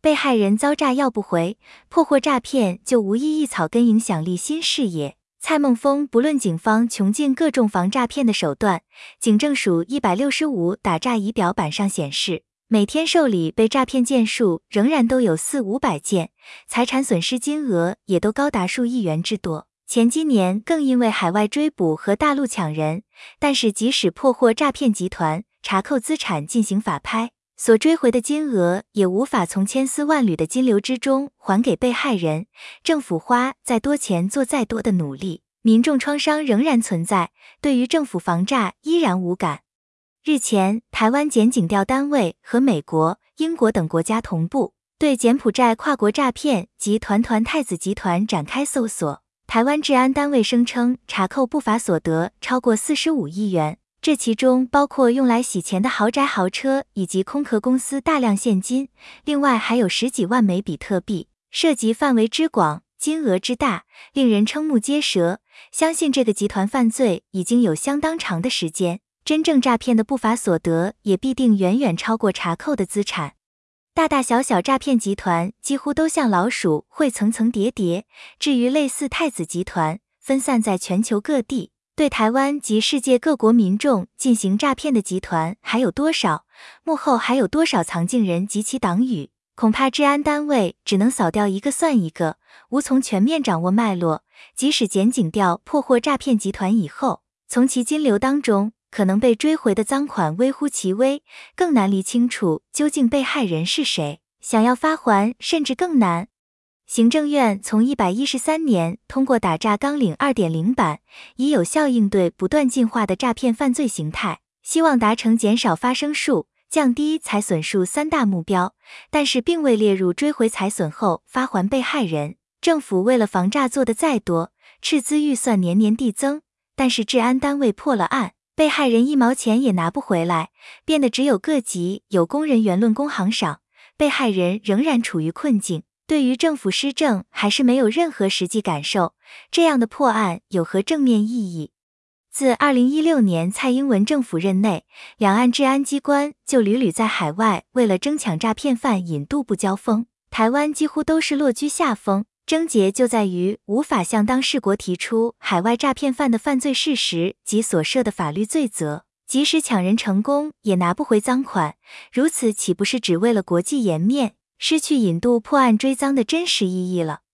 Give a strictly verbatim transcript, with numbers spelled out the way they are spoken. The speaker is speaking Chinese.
被害人遭诈要不回，破获诈骗就无意义草根影响力新视野。蔡孟峰不论警方穷尽各种防诈骗的手段，警政署一百六十五打诈仪表板上显示，每天受理被诈骗件数仍然都有四五百件，财产损失金额也都高达数亿元之多。前几年更因为海外追捕和大陆抢人，但是即使破获诈骗集团，查扣资产进行法拍，所追回的金额也无法从千丝万缕的金流之中还给被害人，政府花再多钱做再多的努力，民众创伤仍然存在，对于政府防诈依然无感。日前，台湾检警调单位和美国、英国等国家同步，对柬埔寨跨国诈骗及团团太子集团展开搜索。台湾治安单位声称查扣不法所得超过四十五亿元，这其中包括用来洗钱的豪宅豪车以及空壳公司大量现金，另外还有十几万枚比特币，涉及范围之广，金额之大，令人瞠目结舌。相信这个集团犯罪已经有相当长的时间，真正诈骗的不法所得也必定远远超过查扣的资产。大大小小诈骗集团几乎都像老鼠会层层叠叠，至于类似太子集团，分散在全球各地，对台湾及世界各国民众进行诈骗的集团还有多少？幕后还有多少藏镜人及其党羽？恐怕治安单位只能扫掉一个算一个，无从全面掌握脉络。即使检警调破获诈骗集团以后，从其金流当中可能被追回的赃款微乎其微，更难厘清楚究竟被害人是谁，想要发还甚至更难。行政院从一百一十三年通过打诈纲领 二点零 版，以有效应对不断进化的诈骗犯罪形态，希望达成减少发生数、降低财损数三大目标，但是并未列入追回财损后发还被害人。政府为了防诈做得再多，斥资预算年年递增，但是治安单位破了案，被害人一毛钱也拿不回来，变得只有各级有功人员论功行赏，被害人仍然处于困境，对于政府施政还是没有任何实际感受，这样的破案有何正面意义？自二零一六年蔡英文政府任内，两岸治安机关就屡屡在海外为了争抢诈骗犯引渡不交锋，台湾几乎都是落居下风。症结就在于无法向当事国提出海外诈骗犯的犯罪事实及所涉的法律罪责，即使抢人成功也拿不回赃款，如此岂不是只为了国际颜面，失去引渡破案追赃的真实意义了？